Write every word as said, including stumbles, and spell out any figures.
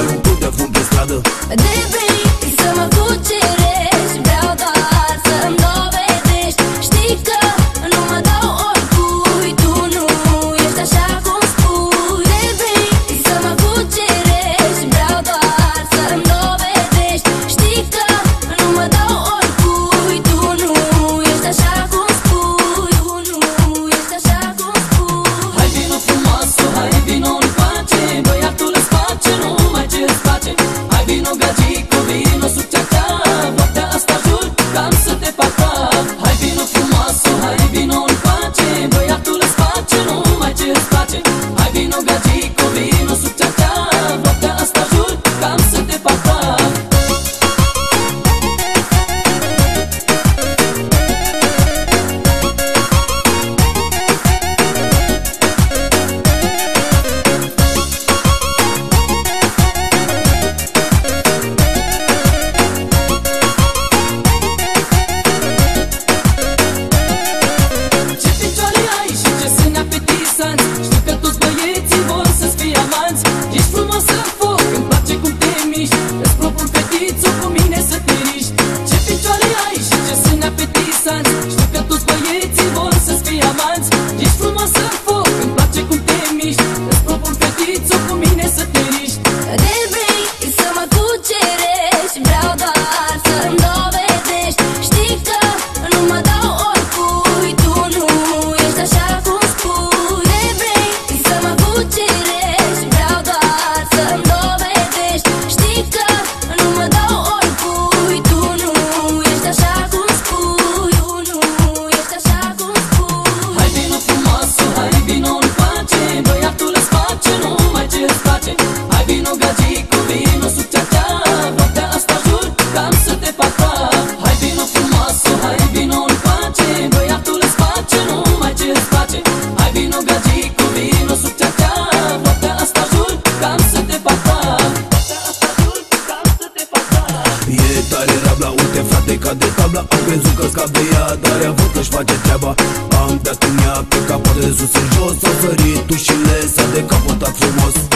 un pic de fum pe stradă. De vrei să mă cucerești, vreau doar să-mi dovedești. Știi că nu mă dau oricui, tu nu ești așa cum spui. De vrei să mă cucerești, vreau doar să-mi dovedești. Știi că nu mă dau oricui, tu nu ești așa cum spui. Tu nu ești așa cum spui. Hai vino frumoasă, hai vino încoace, băiatul îți face numai ce-ți place. Hai vino gagico, vino sub cea-cea, noaptea asta jur că am să te fac praf. Hai vino frumoasă, hai vino încoace, băiatul îți face numai ce-ți place. Hai vino gagico, vino sub cea-cea, noaptea asta jur că am să te fac praf. Știu că toți băieții vor să-ți fie amanți. Ești frumoasă în foc, îmi place cum te miști. Îți propun fetițo cu mine să te riști. Ce picioare ai și ce sâni apetisanți. Știu că toți băieții vor să-ți fie amanți. Ești frumoasă în foc, îmi place cum te miști. Îți propun fetițo cu mine să te riști. De vrei să mă cucerești, vreau doar să-mi dovedești. Știi că nu mă dau oricui, tu nu ești așa cum spui. De vrei să mă cucerești, vreau doar să-mi dovedești. Știi că nu mă dau oricui, tu nu ești așa cum spui. Tu nu ești așa cum spui. Hai vino frumoasă, hai vino încoace, băiatul îți face numai ce-ți place. Hai vino gagico, vino sub cea-cea, noaptea asta jur că am să te fac praf. Hai vino frumoasă, hai vino încoace, băiatul îți face numai ce-ți place. Hai vino gagico, vino sub cea-cea, noaptea asta jur că am să te fac praf. Noaptea asta jur că am să te fac praf. E tare rabla, uite frate, ca de tabla. Am crezut că scap de ea, dar ea văd că-și face treaba. Am dat în ea pe capăt de sus în jos, s-au sărit ușile, s-a decapotat frumos.